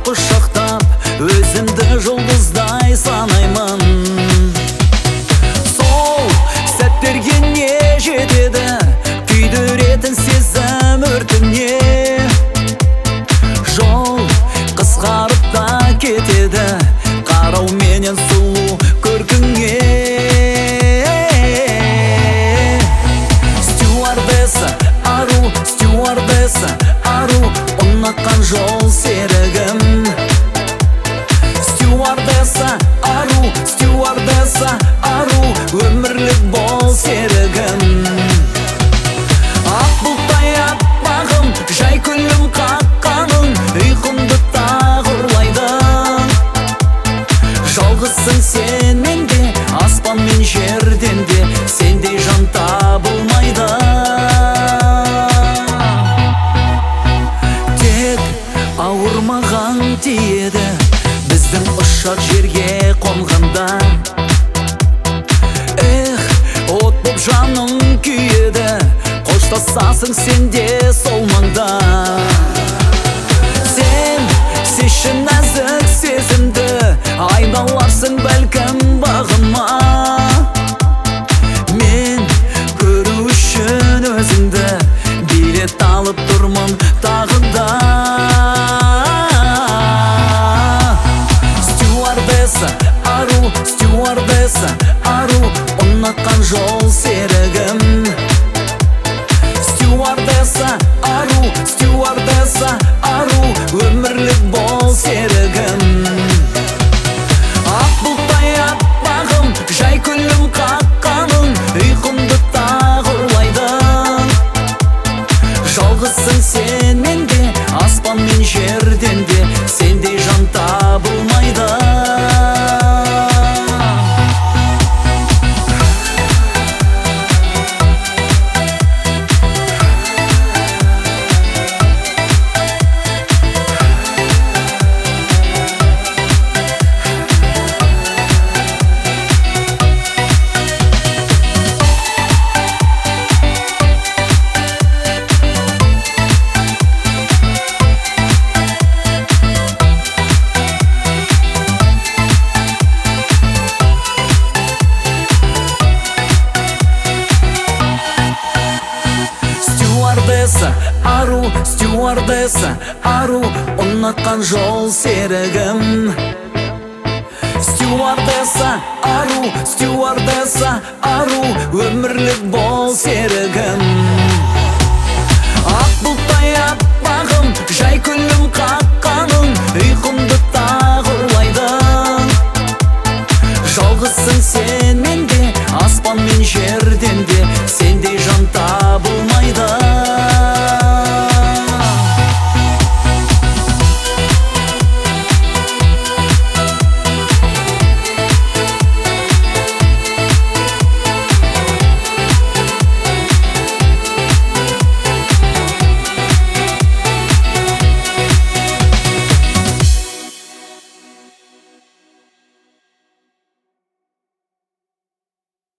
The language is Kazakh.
құшақтап, өзімді жұлдыздай санаймын. Сол сәттерге не жетеді, күйдіретін сезім өртіне. Жол қысқарып та кетеді, қарау менен сұлу көркіңе. Стюардесса, ару, стюардесса, ару, ұнатқан жол серігім. Стюардесса, ару, өмірлік бол серігім. Ақ бұлттай аппағым, жай күлім қаққаның, ұйқымды тағы ұрлайды. Жалғызсың сен менде, аспан мен жерден де, сендей жан табылмайды. Тек ауырмаған тиеді, біздің ұшақ жерге қонғанда. От боп жаның күйеді, қоштасасың сен де сол маңда. Сен сеші нәзік сезімді, айналарсың бәлкім бағыма. Мен көру үшін өзіңді, билет алып тұрмын тағы да. Стюардесса, ару, ұнатқан жол серігім. Стюардесса, ару, өмірлік бол серігім. Ақ бұлттай аппағым, жай күлім қаққаның, ұйқымды тағы ұрлайды. Жалғызсың сен менде, аспан мен жерден де, сендей жан табылмайды. Стюардесса, ару, ұнатқан жол серігім. Стюардесса, ару, өмірлік бол серігім.